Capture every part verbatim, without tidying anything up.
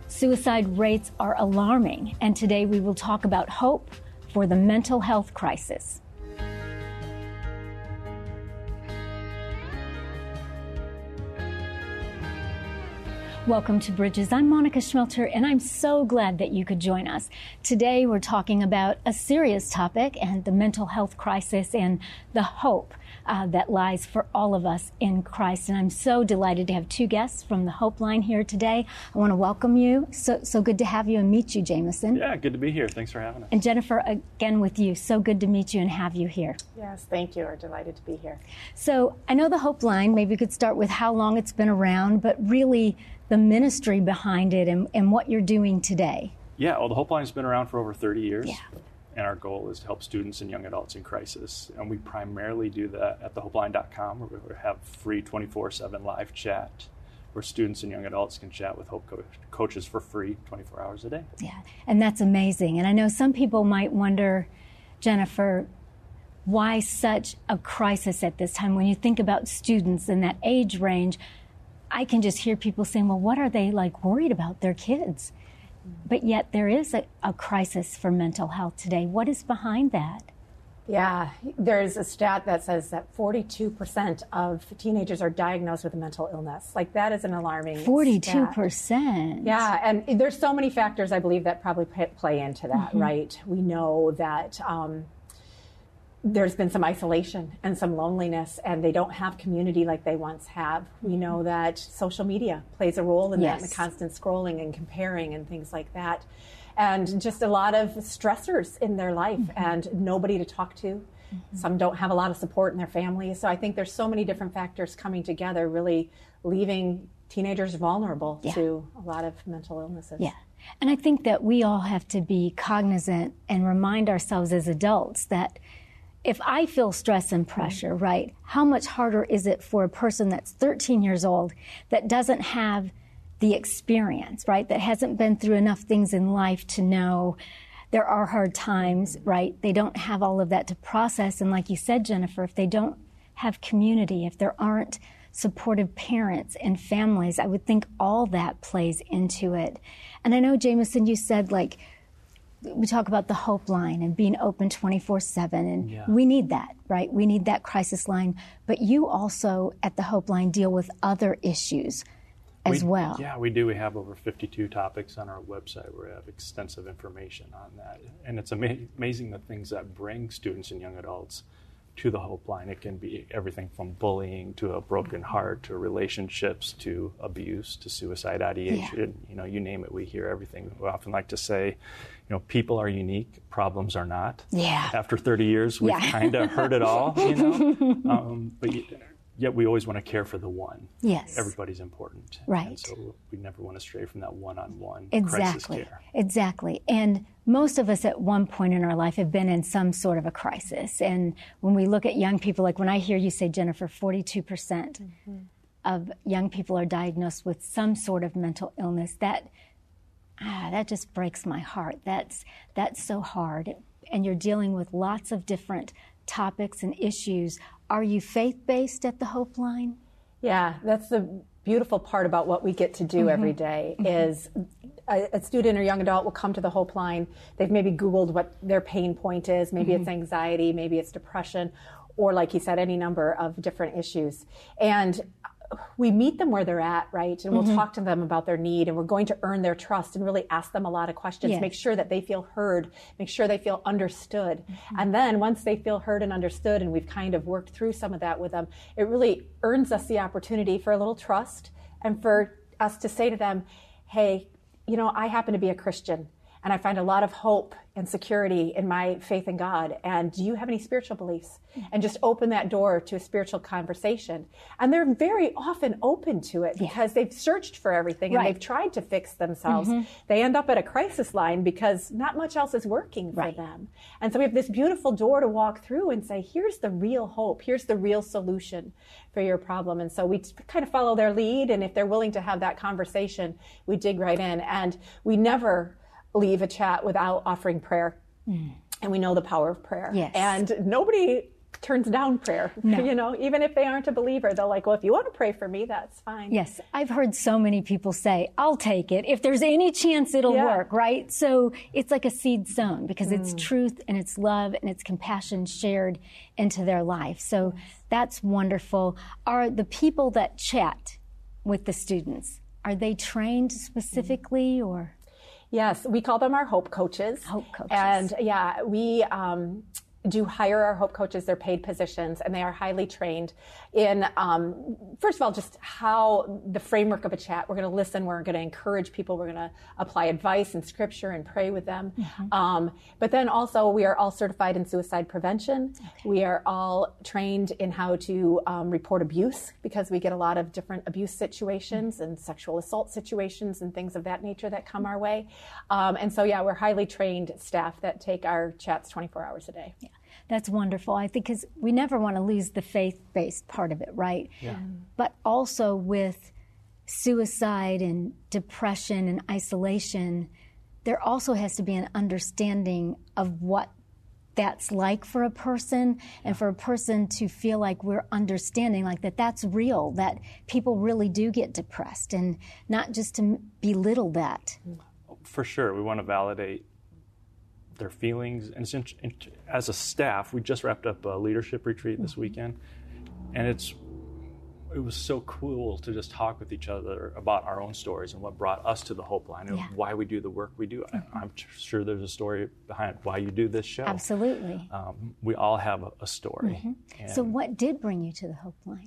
Suicide rates are alarming, and today we will talk about hope for the mental health crisis. Welcome to Bridges. I'm Monica Schmelter, and I'm so glad that you could join us. Today we're talking about a serious topic and the mental health crisis and the hope uh, that lies for all of us in Christ. And I'm so delighted to have two guests from the Hope Line here today. I want to welcome you. So, so good to have you and meet you, Jameson. Yeah, good to be here. Thanks for having us. And Jennifer, again with you. So good to meet you and have you here. Yes, thank you. We're delighted to be here. So I know the Hope Line, maybe we could start with how long it's been around, but really the ministry behind it and, and what you're doing today. Yeah, well, the Hope Line's been around for over thirty years. Yeah. And our goal is to help students and young adults in crisis. And we primarily do that at the hope line dot com, where we have free twenty-four seven live chat, where students and young adults can chat with Hope co- coaches for free twenty-four hours a day. Yeah, and that's amazing. And I know some people might wonder, Jennifer, why such a crisis at this time? When you think about students in that age range, I can just hear people saying, well, what are they like worried about their kids? But yet there is a, a crisis for mental health today. What is behind that? Yeah, there's a stat that says that forty-two percent of teenagers are diagnosed with a mental illness. Like, that is an alarming forty-two percent. Stat. Yeah, and there's so many factors, I believe, that probably play into that, mm-hmm. right? We know that um, there's been some isolation and some loneliness, and they don't have community like they once have. We know that social media plays a role in yes. that, and the constant scrolling and comparing and things like that. And just a lot of stressors in their life, mm-hmm. and nobody to talk to. Mm-hmm. Some don't have a lot of support in their families. So I think there's so many different factors coming together, really leaving teenagers vulnerable yeah. to a lot of mental illnesses. Yeah. And I think that we all have to be cognizant and remind ourselves as adults that if I feel stress and pressure, right, how much harder is it for a person that's thirteen years old that doesn't have the experience, right, that hasn't been through enough things in life to know there are hard times, right? They don't have all of that to process. And like you said, Jennifer, if they don't have community, if there aren't supportive parents and families, I would think all that plays into it. And I know, Jameson, you said, like, we talk about the Hope Line and being open twenty-four seven, and yeah. we need that, right? We need that crisis line. But you also, at the Hope Line, deal with other issues as we, well. Yeah, we do. We have over fifty-two topics on our website where we have extensive information on that. And it's ama- amazing the things that bring students and young adults to the Hope Line. It can be everything from bullying to a broken heart to relationships to abuse to suicide ideation. Yeah. You know, you name it, we hear everything. We often like to say, you know, people are unique, problems are not. Yeah. After thirty years, we've yeah. kind of heard it all, you know. um, but yet we always want to care for the one. Yes. Everybody's important. Right. And so we never want to stray from that one-on-one exactly. crisis care. Exactly. And most of us at one point in our life have been in some sort of a crisis. And when we look at young people, like when I hear you say, Jennifer, forty-two percent mm-hmm. of young people are diagnosed with some sort of mental illness, that ah, that just breaks my heart. That's that's so hard. And you're dealing with lots of different topics and issues. Are you faith-based at the Hope Line? Yeah, that's the beautiful part about what we get to do mm-hmm. every day mm-hmm. is a, a student or young adult will come to the Hope Line. They've maybe Googled what their pain point is. Maybe mm-hmm. it's anxiety, maybe it's depression, or like you said, any number of different issues. And we meet them where they're at, right? And we'll mm-hmm. talk to them about their need, and we're going to earn their trust and really ask them a lot of questions, yes. make sure that they feel heard, make sure they feel understood. Mm-hmm. And then once they feel heard and understood, and we've kind of worked through some of that with them, it really earns us the opportunity for a little trust and for us to say to them, hey, you know, I happen to be a Christian, and I find a lot of hope and security in my faith in God. And do you have any spiritual beliefs? And just open that door to a spiritual conversation. And they're very often open to it because yeah. they've searched for everything right. and they've tried to fix themselves. Mm-hmm. They end up at a crisis line because not much else is working for right. them. And so we have this beautiful door to walk through and say, here's the real hope. Here's the real solution for your problem. And so we kind of follow their lead. And if they're willing to have that conversation, we dig right in. And we never leave a chat without offering prayer. Mm. And we know the power of prayer. Yes. And nobody turns down prayer. No. You know, even if they aren't a believer, they're like, well, if you want to pray for me, that's fine. Yes, I've heard so many people say, I'll take it. If there's any chance it'll Yeah. work, right? So it's like a seed sown because mm. it's truth and it's love and it's compassion shared into their life. So yes. that's wonderful. Are the people that chat with the students, are they trained specifically mm. or? Yes, we call them our Hope Coaches. Hope Coaches. And yeah, we um, do hire our Hope Coaches. They're paid positions, and they are highly trained in, um, first of all, just how the framework of a chat. We're going to listen. We're going to encourage people. We're going to apply advice and scripture and pray with them. Mm-hmm. Um, but then also, we are all certified in suicide prevention. Okay. We are all trained in how to um, report abuse, because we get a lot of different abuse situations mm-hmm. and sexual assault situations and things of that nature that come our way. Um, and so, yeah, we're highly trained staff that take our chats twenty-four hours a day. Yeah. That's wonderful. I think because we never want to lose the faith-based part of it, right? Yeah. But also with suicide and depression and isolation, there also has to be an understanding of what that's like for a person, and for a person to feel like we're understanding, like that that's real, that people really do get depressed, and not just to belittle that. For sure. We want to validate their feelings. And it's, as a staff, we just wrapped up a leadership retreat this mm-hmm. weekend, and it's it was so cool to just talk with each other about our own stories and what brought us to the Hope Line and yeah. why we do the work we do. Mm-hmm. I'm sure there's a story behind why you do this show. Absolutely. Um, we all have a, a story. Mm-hmm. So what did bring you to the Hope Line?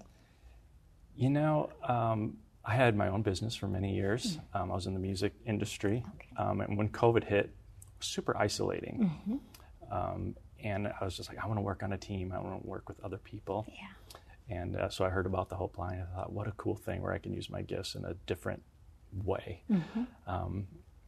You know, um, I had my own business for many years. Mm-hmm. Um, I was in the music industry. Okay. Um, and when COVID hit, it was super isolating. Mm-hmm. Um, and I was just like, I want to work on a team. I want to work with other people. Yeah. And uh, so I heard about the Hope Line. I thought, what a cool thing where I can use my gifts in a different way. Mm-hmm. Um,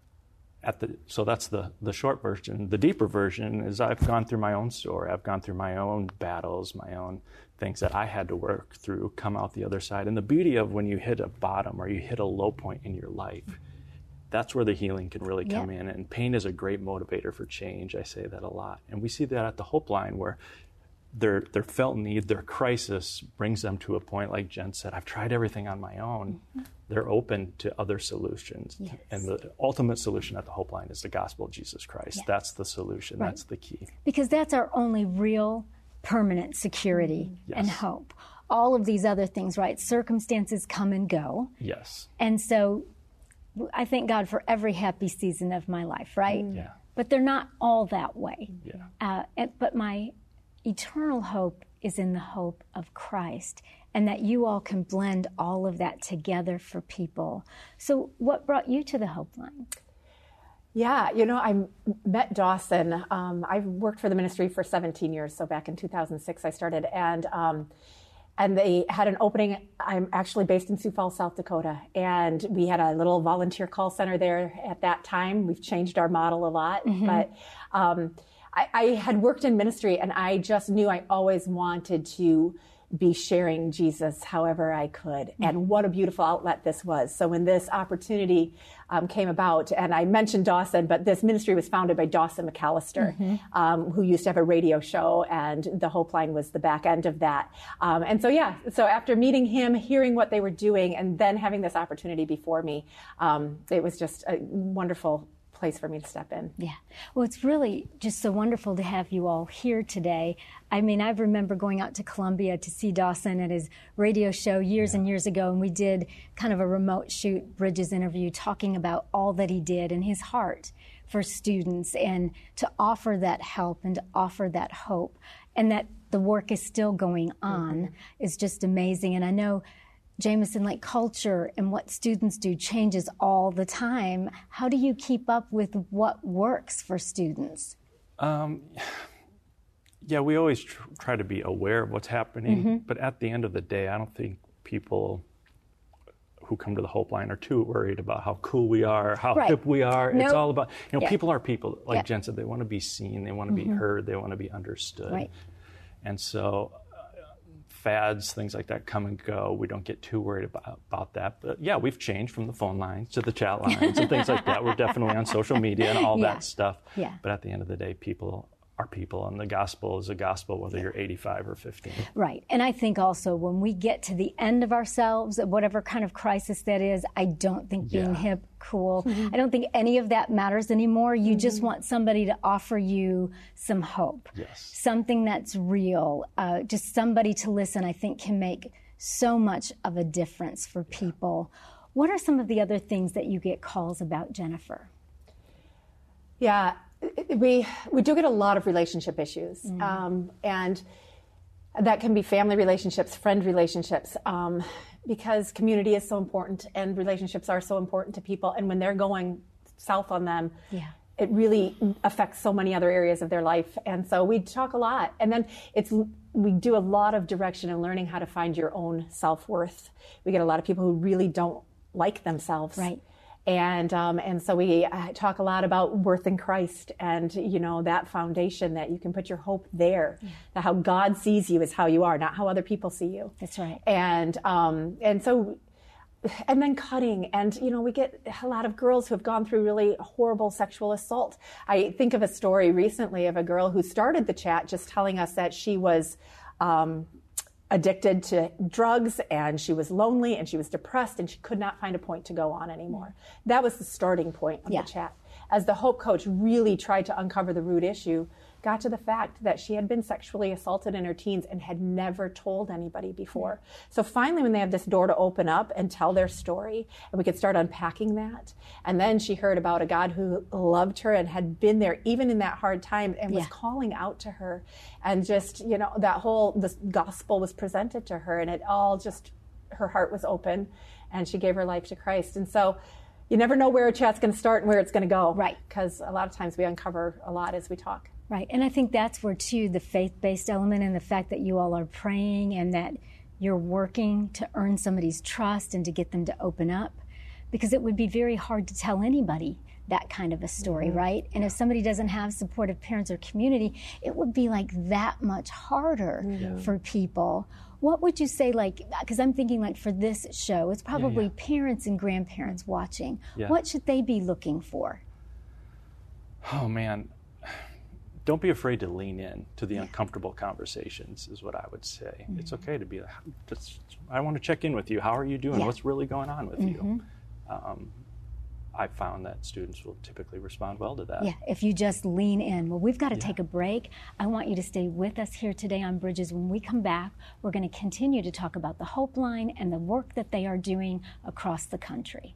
at the so that's the the short version. The deeper version is I've gone through my own story. I've gone through my own battles, my own things that I had to work through, come out the other side. And the beauty of when you hit a bottom or you hit a low point in your life, that's where the healing can really come yeah. in. And pain is a great motivator for change. I say that a lot. And we see that at the Hope Line, where Their their felt need, their crisis brings them to a point, like Jen said, I've tried everything on my own. Mm-hmm. They're open to other solutions. Yes. And the ultimate solution at the Hope Line is the gospel of Jesus Christ. Yeah. That's the solution. Right. That's the key. Because that's our only real permanent security yes. and hope. All of these other things, right? Circumstances come and go. Yes. And so I thank God for every happy season of my life, right? Yeah. But they're not all that way. Yeah. Uh, and, but my eternal hope is in the hope of Christ, and that you all can blend all of that together for people. So what brought you to the Hope Line? Yeah, you know, I met Dawson. Um, I've worked for the ministry for seventeen years, so back in two thousand six I started, and um, and they had an opening. I'm actually based in Sioux Falls, South Dakota, and we had a little volunteer call center there at that time. We've changed our model a lot, mm-hmm. but um, I, I had worked in ministry, and I just knew I always wanted to be sharing Jesus however I could. Mm-hmm. And what a beautiful outlet this was. So when this opportunity um, came about, and I mentioned Dawson, but this ministry was founded by Dawson McAllister, mm-hmm. um, who used to have a radio show, and the Hope Line was the back end of that. Um, and so, yeah, so after meeting him, hearing what they were doing, and then having this opportunity before me, um, it was just a wonderful place for me to step in. Yeah. Well, it's really just so wonderful to have you all here today. I mean, I remember going out to Columbia to see Dawson at his radio show years yeah. and years ago, and we did kind of a remote shoot Bridges interview talking about all that he did and his heart for students, and to offer that help and to offer that hope, and that the work is still going on mm-hmm. is just amazing. And I know Jameson, like culture and what students do changes all the time. How do you keep up with what works for students? Um, yeah, we always tr- try to be aware of what's happening, mm-hmm. but at the end of the day, I don't think people who come to the Hope Line are too worried about how cool we are, how right. hip we are. Nope. It's all about, you know, yeah. people are people. Like yeah. Jen said, they want to be seen, they want to mm-hmm. be heard, they want to be understood. Right. And so fads, things like that come and go. We don't get too worried about, about that. But yeah, we've changed from the phone lines to the chat lines and things like that. We're definitely on social media and all yeah. that stuff. Yeah. But at the end of the day, people are people, and the gospel is a gospel whether you're eighty-five or fifteen. Right. And I think also when we get to the end of ourselves, whatever kind of crisis that is, I don't think being Yeah. hip, cool, Mm-hmm. I don't think any of that matters anymore. You Mm-hmm. just want somebody to offer you some hope, Yes. something that's real, uh, just somebody to listen, I think can make so much of a difference for people. What are some of the other things that you get calls about, Jennifer? Yeah, we we do get a lot of relationship issues, mm. um, and that can be family relationships, friend relationships, um, because community is so important, and relationships are so important to people. And when they're going south on them, yeah. it really affects so many other areas of their life. And so we talk a lot, and then it's we do a lot of direction in learning how to find your own self-worth. We get a lot of people who really don't like themselves, right? And um, and so we uh, talk a lot about worth in Christ, and you know that foundation that you can put your hope there. Yeah. That how God sees you is how you are, not how other people see you. That's right. And um, and so, and then cutting, and you know we get a lot of girls who have gone through really horrible sexual assault. I think of a story recently of a girl who started the chat just telling us that she was Um, addicted to drugs, and she was lonely, and she was depressed, and she could not find a point to go on anymore. That was the starting point of yeah. the chat. As the Hope Coach really tried to uncover the root issue, got to the fact that she had been sexually assaulted in her teens and had never told anybody before. So finally, when they have this door to open up and tell their story, and we could start unpacking that, and then she heard about a God who loved her and had been there even in that hard time and was yeah. calling out to her, and just, you know, that whole, the gospel was presented to her, and it all just, her heart was open, and she gave her life to Christ. And so you never know where a chat's going to start and where it's going to go. Right. Because a lot of times we uncover a lot as we talk. Right. And I think that's where, too, the faith-based element and the fact that you all are praying and that you're working to earn somebody's trust and to get them to open up. Because it would be very hard to tell anybody that kind of a story, mm-hmm. right? And if somebody doesn't have supportive parents or community, it would be like that much harder mm-hmm. for people. What would you say, like, because I'm thinking like for this show, it's probably yeah, yeah. parents and grandparents watching. Yeah. What should they be looking for? Oh, man. Don't be afraid to lean in to the uncomfortable conversations is what I would say. Mm-hmm. It's okay to be, just, I want to check in with you. How are you doing? Yeah. What's really going on with mm-hmm. you? Um, I found that students will typically respond well to that. Yeah, if you just lean in. Well, we've got to yeah. take a break. I want you to stay with us here today on Bridges. When we come back, we're going to continue to talk about the Hope Line and the work that they are doing across the country.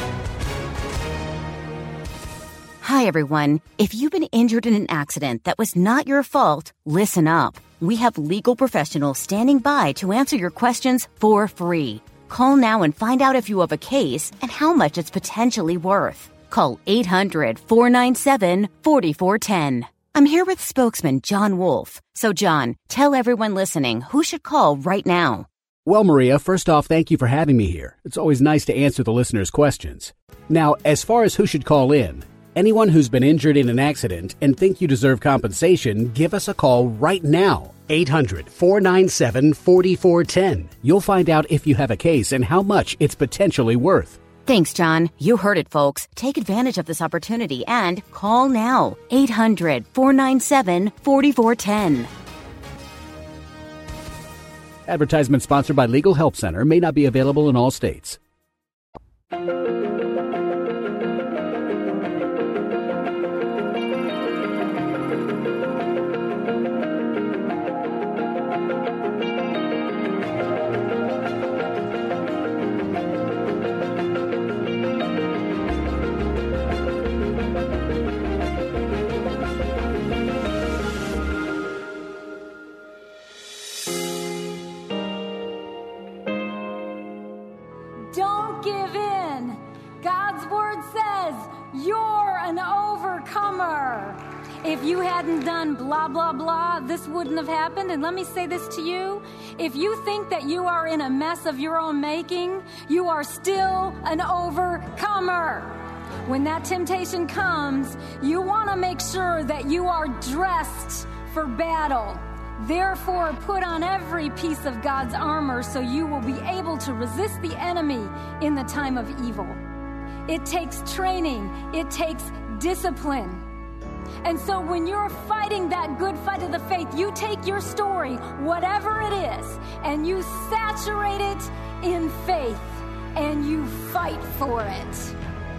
Hi, everyone. If you've been injured in an accident that was not your fault, listen up. We have legal professionals standing by to answer your questions for free. Call now and find out if you have a case and how much it's potentially worth. Call eight hundred, four nine seven, four four one zero. I'm here with spokesman John Wolf. So, John, tell everyone listening who should call right now. Well, Maria, first off, thank you for having me here. It's always nice to answer the listeners' questions. Now, as far as who should call in, anyone who's been injured in an accident and think you deserve compensation, give us a call right now. eight hundred, four nine seven, four four one zero. You'll find out if you have a case and how much it's potentially worth. Thanks, John. You heard it, folks. Take advantage of this opportunity and call now. eight hundred, four nine seven, four four one zero. Advertisement sponsored by Legal Help Center. May not be available in all states. Don't give in. God's word says you're an overcomer. If you hadn't done blah, blah, blah, this wouldn't have happened. And let me say this to you. If you think that you are in a mess of your own making, you are still an overcomer. When that temptation comes, you want to make sure that you are dressed for battle. Therefore, put on every piece of God's armor so you will be able to resist the enemy in the time of evil. It takes training. It takes discipline. And so when you're fighting that good fight of the faith, you take your story, whatever it is, and you saturate it in faith, and you fight for it.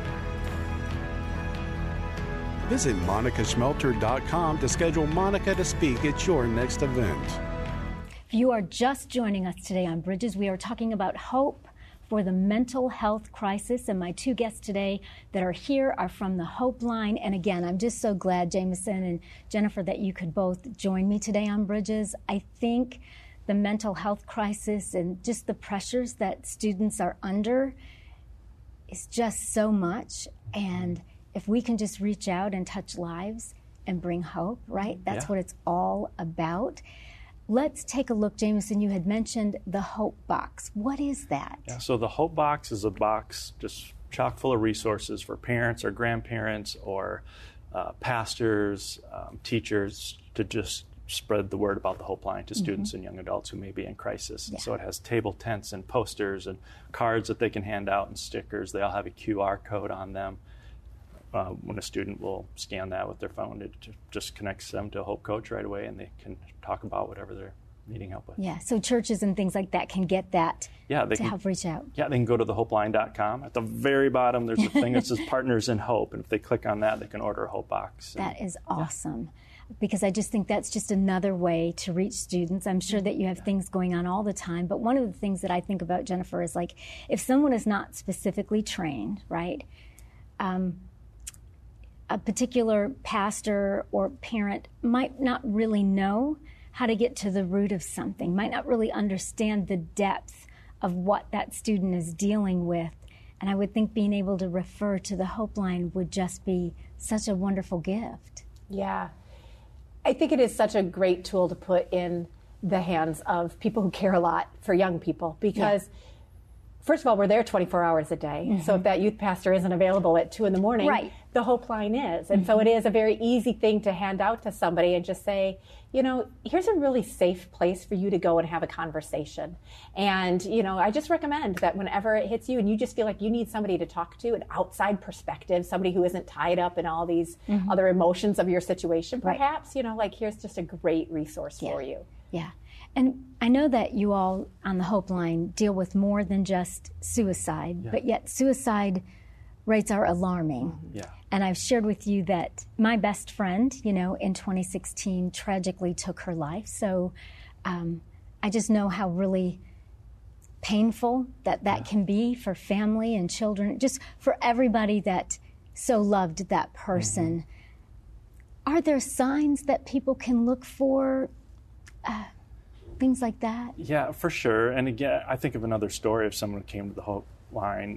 Visit monica schmelter dot com to schedule Monica to speak at your next event. If you are just joining us today on Bridges, we are talking about hope for the mental health crisis. And my two guests today that are here are from the Hope Line. And again, I'm just so glad, Jameson and Jennifer, that you could both join me today on Bridges. I think the mental health crisis and just the pressures that students are under is just so much. And if we can just reach out and touch lives and bring hope, right? That's yeah. what it's all about. Let's take a look, Jameson. You had mentioned the Hope Box. What is that? Yeah, so the Hope Box is a box just chock full of resources for parents or grandparents or uh, pastors, um, teachers to just spread the word about the Hope Line to students mm-hmm. and young adults who may be in crisis. Yeah. So it has table tents and posters and cards that they can hand out and stickers. They all have a Q R code on them. Uh, when a student will scan that with their phone, it just connects them to a Hope Coach right away, and they can talk about whatever they're needing help with. Yeah, so churches and things like that can get that yeah, they to can, help reach out. Yeah, they can go to the hope line dot com. At the very bottom, there's a thing that says Partners in Hope, and if they click on that, they can order a Hope Box. And, that is awesome, yeah. because I just think that's just another way to reach students. I'm sure that you have yeah. things going on all the time, but one of the things that I think about, Jennifer, is like if someone is not specifically trained, right, um, a particular pastor or parent might not really know how to get to the root of something, might not really understand the depth of what that student is dealing with. And I would think being able to refer to the Hope Line would just be such a wonderful gift. Yeah. I think it is such a great tool to put in the hands of people who care a lot for young people because yeah. First of all, we're there twenty-four hours a day. Mm-hmm. So if that youth pastor isn't available at two in the morning, right. the Hope Line is. And mm-hmm. so it is a very easy thing to hand out to somebody and just say, you know, here's a really safe place for you to go and have a conversation. And, you know, I just recommend that whenever it hits you and you just feel like you need somebody to talk to, an outside perspective, somebody who isn't tied up in all these mm-hmm. other emotions of your situation, perhaps, right. you know, like here's just a great resource yeah. for you. Yeah. And I know that you all on the Hope Line deal with more than just suicide, yeah. but yet suicide rates are alarming. Yeah. And I've shared with you that my best friend, you know, in twenty sixteen tragically took her life. So um, I just know how really painful that that yeah. can be for family and children, just for everybody that so loved that person. Mm-hmm. Are there signs that people can look for? Uh, Things like that? Yeah, for sure. And again, I think of another story of someone who came to the Hope Line.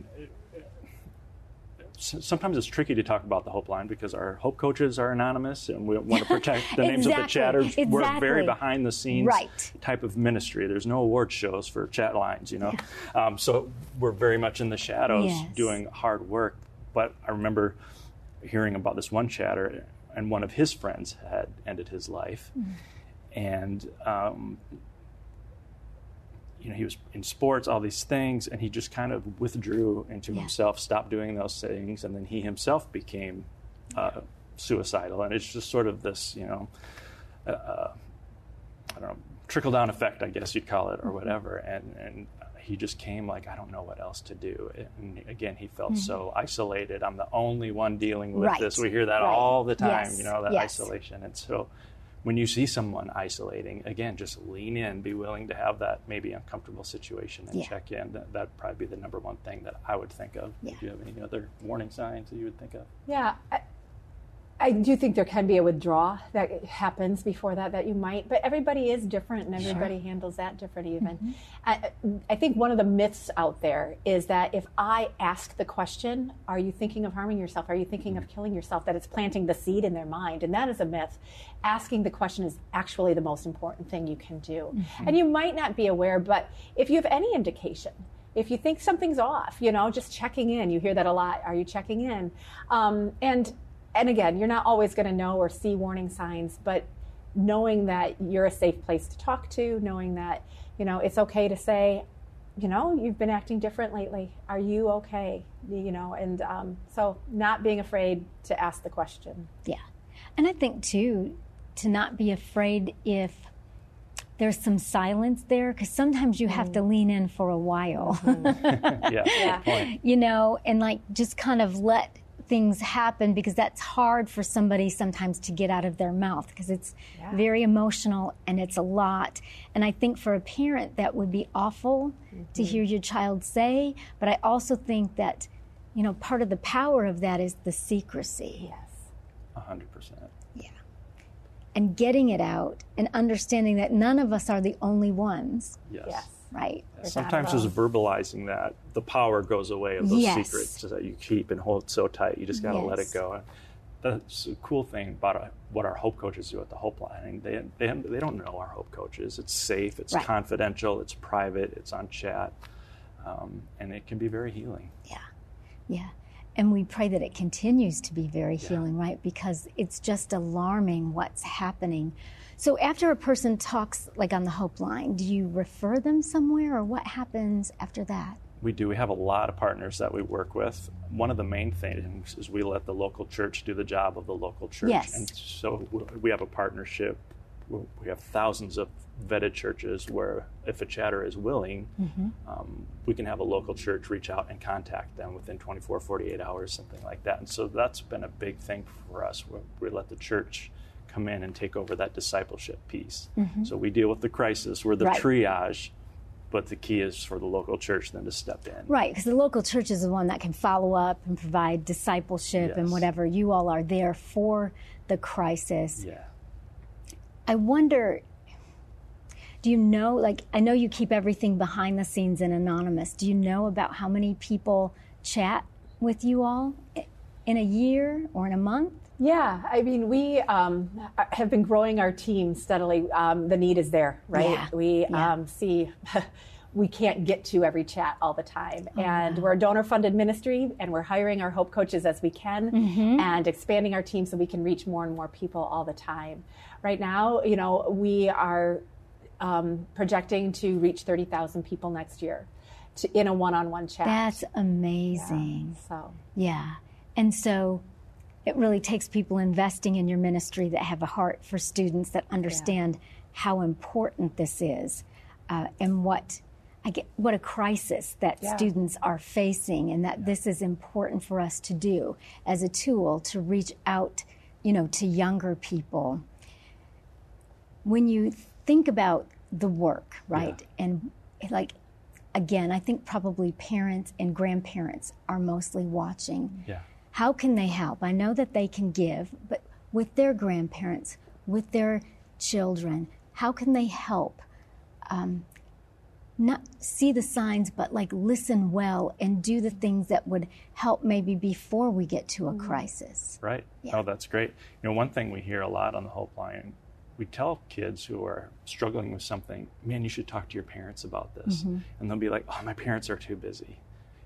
Sometimes it's tricky to talk about the Hope Line because our Hope Coaches are anonymous and we want to protect the names exactly. of the chatters. Exactly. We're very behind the scenes right. type of ministry. There's no award shows for chat lines, you know. Yeah. Um, so we're very much in the shadows yes. doing hard work. But I remember hearing about this one chatter, and one of his friends had ended his life. Mm. And um, you know, he was in sports, all these things, and he just kind of withdrew into yeah. himself, stopped doing those things, and then he himself became uh, suicidal. And it's just sort of this, you know, uh, I don't know, trickle-down effect, I guess you'd call it, or whatever. And, and he just came like, I don't know what else to do. And again, he felt mm-hmm. so isolated. I'm the only one dealing with right. this. We hear that right. all the time, yes. you know, that yes. isolation. And so when you see someone isolating, again, just lean in, be willing to have that maybe uncomfortable situation and yeah. check in. That, that'd probably be the number one thing that I would think of. Yeah. Do you have any other warning signs that you would think of? Yeah. I, I do think there can be a withdrawal that happens before that, that you might, but everybody is different and everybody sure. handles that different even. Mm-hmm. I, I think one of the myths out there is that if I ask the question, are you thinking of harming yourself? Are you thinking mm-hmm. of killing yourself? That it's planting the seed in their mind. And that is a myth. Asking the question is actually the most important thing you can do. Mm-hmm. And you might not be aware, but if you have any indication, if you think something's off, you know, just checking in. You hear that a lot. Are you checking in? Um, and And again, you're not always going to know or see warning signs, but knowing that you're a safe place to talk to, knowing that, you know, it's okay to say, you know, you've been acting different lately. Are you okay? You know, and um, so not being afraid to ask the question. Yeah. And I think, too, to not be afraid if there's some silence there, because sometimes you have mm. to lean in for a while. Mm-hmm. yeah, yeah. Good point. You know, and like just kind of let things happen, because that's hard for somebody sometimes to get out of their mouth, because it's yeah. very emotional and it's a lot. And I think for a parent that would be awful mm-hmm. to hear your child say, but I also think that, you know, part of the power of that is the secrecy. Yes. A hundred percent. Yeah. And getting it out and understanding that none of us are the only ones. Yes. Yes. Right. Yeah, sometimes just verbalizing that, the power goes away of those yes. secrets that you keep and hold so tight. You just got to yes. let it go. That's a cool thing about uh, what our Hope Coaches do at the Hope Line. They they they don't know our Hope Coaches. It's safe. It's right. confidential. It's private. It's on chat, um, and it can be very healing. Yeah, yeah. And we pray that it continues to be very yeah. healing, right? Because it's just alarming what's happening. So after a person talks, like on the Hope Line, do you refer them somewhere, or what happens after that? We do. We have a lot of partners that we work with. One of the main things is we let the local church do the job of the local church. Yes. And so we have a partnership. We have thousands of vetted churches where if a chatter is willing, mm-hmm. um, we can have a local church reach out and contact them within twenty-four, forty-eight hours, something like that. And so that's been a big thing for us. We, we let the church come in and take over that discipleship piece. Mm-hmm. So we deal with the crisis, we're the right. triage, but the key is for the local church then to step in. Right, because the local church is the one that can follow up and provide discipleship yes. and whatever. You all are there for the crisis. Yeah. I wonder, do you know, like, I know you keep everything behind the scenes and anonymous. Do you know about how many people chat with you all in a year or in a month? Yeah, I mean, we um, have been growing our team steadily. Um, the need is there, right? Yeah. We yeah. um, see we can't get to every chat all the time. Oh, and wow. we're a donor-funded ministry, and we're hiring our Hope Coaches as we can mm-hmm. and expanding our team so we can reach more and more people all the time. Right now, you know, we are um, projecting to reach thirty thousand people next year to, in a one-on-one chat. That's amazing. Yeah, so. Yeah. And so it really takes people investing in your ministry that have a heart for students, that understand yeah. how important this is, uh, and what I get, what a crisis that yeah. students are facing, and that yeah. this is important for us to do as a tool to reach out, you know, to younger people. When you think about the work, right, yeah. and like, again, I think probably parents and grandparents are mostly watching. Yeah. How can they help? I know that they can give, but with their grandparents, with their children, how can they help? Um, not see the signs, but like listen well and do the things that would help maybe before we get to a mm-hmm. crisis. Right. Yeah. Oh, that's great. You know, one thing we hear a lot on the Hope Line, we tell kids who are struggling with something, man, you should talk to your parents about this. Mm-hmm. And they'll be like, oh, my parents are too busy.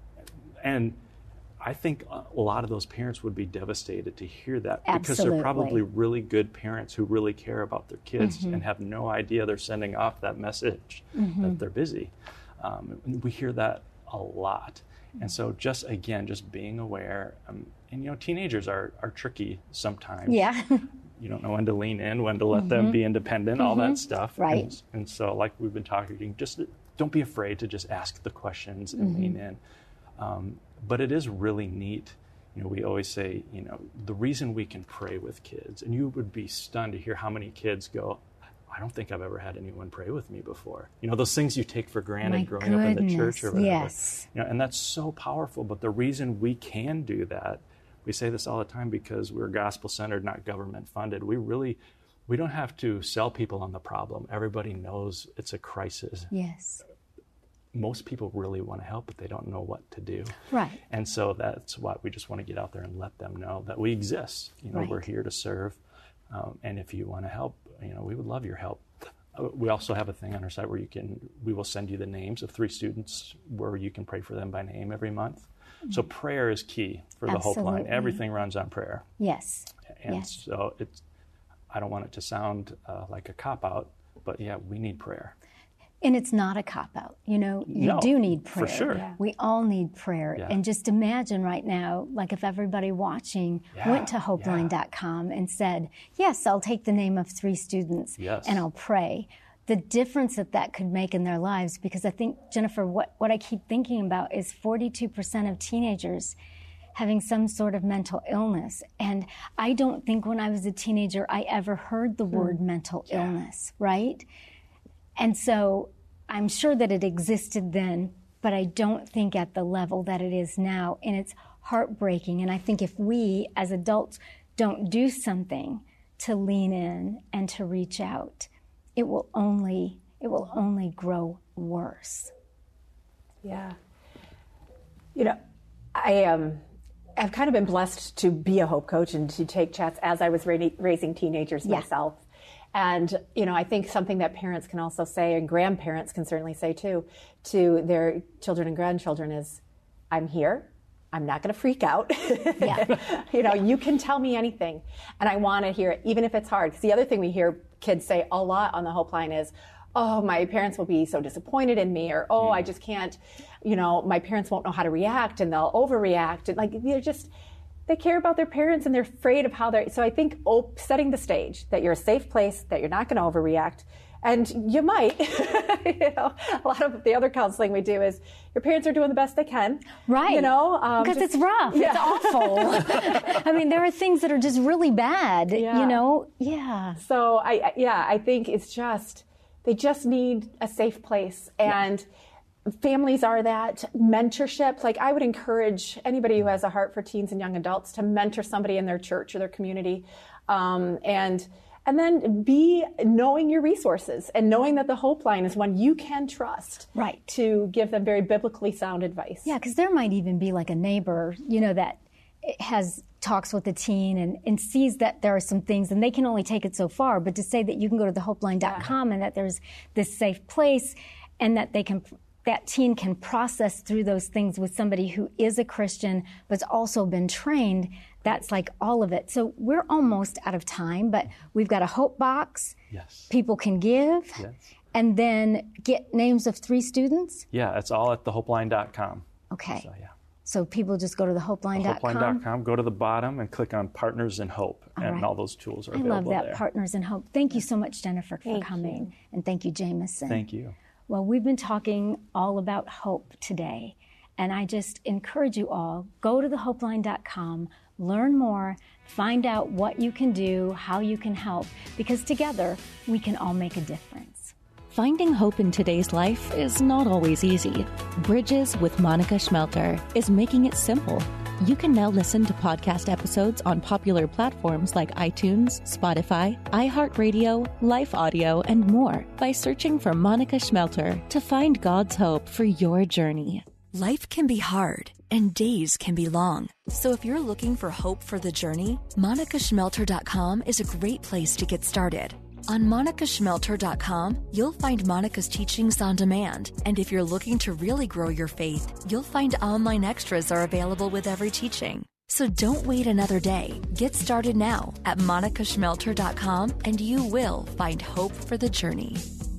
And I think a lot of those parents would be devastated to hear that. Absolutely. Because they're probably really good parents who really care about their kids mm-hmm. and have no idea they're sending off that message mm-hmm. that they're busy. Um, we hear that a lot. And so just, again, just being aware. Um, and, you know, teenagers are, are tricky sometimes. Yeah. You don't know when to lean in, when to let mm-hmm. them be independent, mm-hmm. all that stuff. Right. And, and so, like we've been talking, just don't be afraid to just ask the questions and mm-hmm. lean in. Um, But it is really neat. You know, we always say, you know, the reason we can pray with kids, and you would be stunned to hear how many kids go, I don't think I've ever had anyone pray with me before. You know, those things you take for granted My growing goodness. up in the church or whatever. Yes. You know, and that's so powerful. But the reason we can do that, we say this all the time because we're gospel-centered, not government-funded. We really, we don't have to sell people on the problem. Everybody knows it's a crisis. Yes. Most people really want to help, but they don't know what to do. Right. And so that's why we just want to get out there and let them know that we exist. You know, right. we're here to serve. Um, and if you want to help, you know, we would love your help. Uh, we also have a thing on our site where you can, we will send you the names of three students where you can pray for them by name every month. Mm-hmm. So prayer is key for the Absolutely. Hope Line. Everything runs on prayer. Yes. And yes. so it's, I don't want it to sound uh, like a cop-out, but yeah, we need prayer. And it's not a cop-out. You know, you No, do need prayer. for sure. Yeah. We all need prayer. Yeah. And just imagine right now, like if everybody watching Yeah, went to hopeline dot com and said, yes, I'll take the name of three students Yes. and I'll pray. The difference that that could make in their lives, because I think, Jennifer, what, what I keep thinking about is forty-two percent of teenagers having some sort of mental illness. And I don't think when I was a teenager I ever heard the word mental Yeah. illness, right? And so I'm sure that it existed then, but I don't think at the level that it is now. And it's heartbreaking. And I think if we as adults don't do something to lean in and to reach out, it will only, it will only grow worse. Yeah. You know, I um, I've kind of been blessed to be a Hope Coach and to take chats as I was ra- raising teenagers Yeah. myself. And, you know, I think something that parents can also say, and grandparents can certainly say too, to their children and grandchildren is, I'm here. I'm not going to freak out. Yeah. You know, you can tell me anything. And I want to hear it, even if it's hard. Because the other thing we hear kids say a lot on the Hope Line is, oh, my parents will be so disappointed in me, or, oh, I just can't, you know, my parents won't know how to react and they'll overreact. And like, they're just, they care about their parents and they're afraid of how they're, so I think op- setting the stage that you're a safe place, that you're not going to overreact. And you might, you know, a lot of the other counseling we do is your parents are doing the best they can. Right. You know, um, because just- it's rough. Yeah. It's awful. I mean, there are things that are just really bad, Yeah. you know? Yeah. So I, I- yeah, I think it's just, they just need a safe place. And families are that. Mentorship, like I would encourage anybody who has a heart for teens and young adults to mentor somebody in their church or their community. Um, and And then be knowing your resources and knowing that the Hope Line is one you can trust. Right. To give them very biblically sound advice. Yeah, because there might even be like a neighbor, you know, that has talks with the teen and, and sees that there are some things, and they can only take it so far, but to say that you can go to the hopeline dot com and that there's this safe place and that they can, that teen can process through those things with somebody who is a Christian but's also been trained, that's like all of it. So we're almost out of time, but we've got a Hope Box. Yes. People can give. Yes. And then get names of three students. Yeah, it's all at the hopeline dot com. Okay. So, yeah. So people just go to the hopeline dot com? hopeline dot com, go to the bottom and click on Partners in Hope, All and right. all those tools are I available love that, there. Partners in Hope. Thank you so much, Jennifer, for Thank coming. you. And thank you, Jameson. Thank you. Well, we've been talking all about hope today. And I just encourage you all, go to the hopeline dot com, learn more, find out what you can do, how you can help, because together we can all make a difference. Finding hope in today's life is not always easy. Bridges with Monica Schmelter is making it simple. You can now listen to podcast episodes on popular platforms like iTunes, Spotify, iHeartRadio, Life Audio, and more by searching for Monica Schmelter to find God's hope for your journey. Life can be hard and days can be long. So if you're looking for hope for the journey, monica schmelter dot com is a great place to get started. On monica schmelter dot com, you'll find Monica's teachings on demand. And if you're looking to really grow your faith, you'll find online extras are available with every teaching. So don't wait another day. Get started now at monica schmelter dot com and you will find hope for the journey.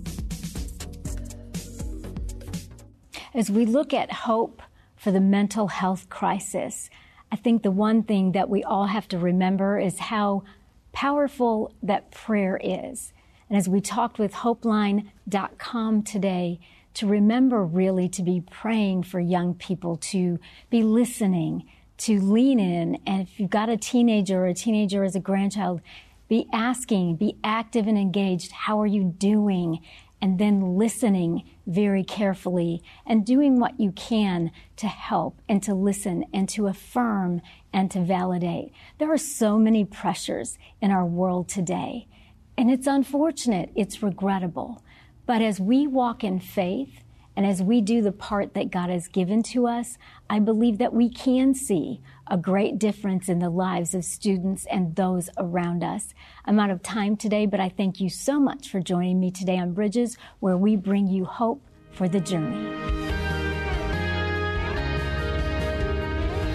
As we look at hope for the mental health crisis, I think the one thing that we all have to remember is how powerful that prayer is. And as we talked with hopeline dot com today, to remember really to be praying for young people, to be listening, to lean in. And if you've got a teenager or a teenager as a grandchild, be asking, be active and engaged. How are you doing? And then listening very carefully and doing what you can to help and to listen and to affirm and to validate. There are so many pressures in our world today, and it's unfortunate, it's regrettable. But as we walk in faith and as we do the part that God has given to us, I believe that we can see a great difference in the lives of students and those around us. I'm out of time today, but I thank you so much for joining me today on Bridges, where we bring you hope for the journey.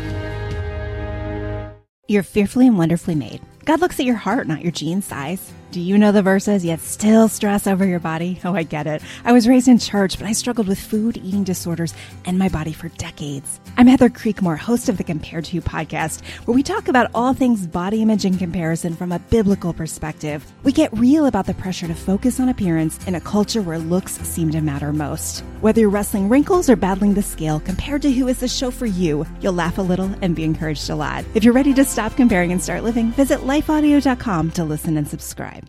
You're fearfully and wonderfully made. God looks at your heart, not your jean size. Do you know the verses yet still stress over your body? Oh, I get it. I was raised in church, but I struggled with food, eating disorders, and my body for decades. I'm Heather Creekmore, host of the Compared To podcast, where we talk about all things body image and comparison from a biblical perspective. We get real about the pressure to focus on appearance in a culture where looks seem to matter most. Whether you're wrestling wrinkles or battling the scale, Compared To Who is the show for you. You'll laugh a little and be encouraged a lot. If you're ready to stop comparing and start living, visit life audio dot com to listen and subscribe.